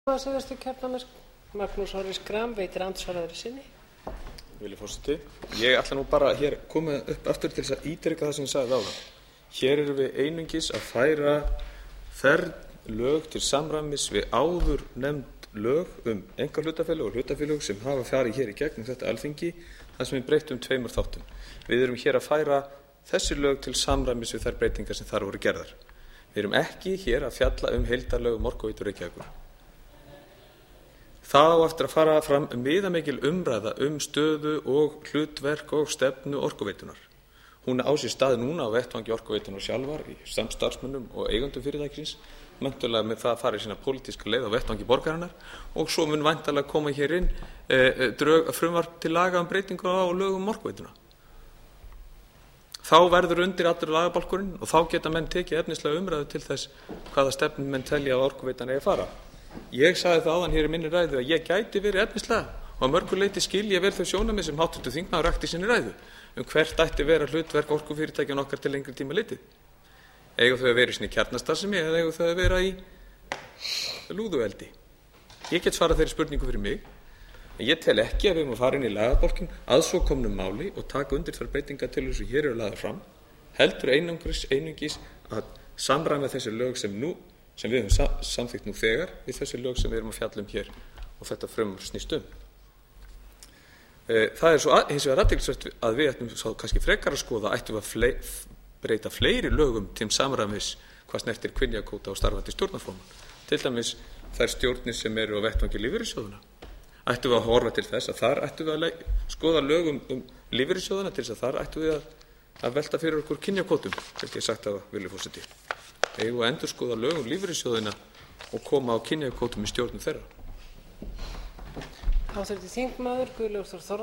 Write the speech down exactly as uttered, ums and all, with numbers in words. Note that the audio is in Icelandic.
Magnús Orri Schram veitir andsvar öðru sinni. Virðulegi forseti, ég ætla nú bara hér koma upp aftur til þess að ítreka það sem ég sagði áðan. Hér erum við einungis að færa fern lög til samræmis við áður nefnd lög um einkahlutafélög og hlutafélög sem hafa farið hér í gegnum þetta Alþingi, þar sem við breyttum tveimur þáttum. Við erum hér að færa þessi lög til samræmis við þær breytingar sem þar voru gerðar. Við erum ekki hér að fjalla um heildarlög um Orkuveitu Reykjavíkur. Það á eftir að fara fram viðamikil umræða um stöðu og hlutverk og stefnu Orkuveitunar. Hún á sér stað núna á vettvangi Orkuveitunar sjálfar í samstarfsmönnum og eigendum fyrirtækisins, menntulega með það að fara í sína pólitíska leið á vettvangi borgarinnar, og svo mun væntanlega koma hér inn e, drög, frumvarp til laga um breytingu á lögum um Orkuveituna. Þá verður undir allur lagabálkurinn og þá geta menn tekið efnislega umræðu til þess hvaða stefnu menn telja að Orkuveitan eigi að fara. Ég sagði það áðan hér í minni ræðu að ég gæti verið efnislega og að mörgu leyti skil ég vel þau sjónarmið sem háttvirtur þingmaður rakti í sinni ræðu um hvert ætti vera hlutverk orkufyrirtækjanna okkar til lengri tíma litið. Eiga þau að vera í sinni kjarnastarfsemi eða eiga þau að vera í lúðueldi? Ég get svarað þeirri spurningu fyrir mig, en ég tel ekki að við erum að fara inn í lagabálkinn að svo komnu máli og taka undir þær breytingar til þess að hér eru lagðar fram, heldur einungis, einungis að samræma þessi lög sem nú sem við höfum samþykkt nú þegar við þessi lög sem við erum að fjalla um hér og þetta frumvarp snýst um. Það er svo að, hins vegar athyglisvert að við ættum svo kannski frekar að skoða ættum við að flei, breyta fleiri lögum til samræmis hvað snertir kynjakvóta og starfandi stjórnarformann. Til dæmis þær stjórnir sem eru á vettvangi lífeyrissjóðanna. Ættum við að horfa til þess að þar ættum við að skoða lögum um lífeyrissjóðanna til þess að þar ættum við að, að velta fyrir okkur kynjakvótum, held ég sagt að vilja forseti. Eigum að endurskoða lög um lífeyrissjóðina og koma á kynjakvótum í stjórnum þeirra. Háttvirtur þingmaður Guðlaugur Þór Þórðarson.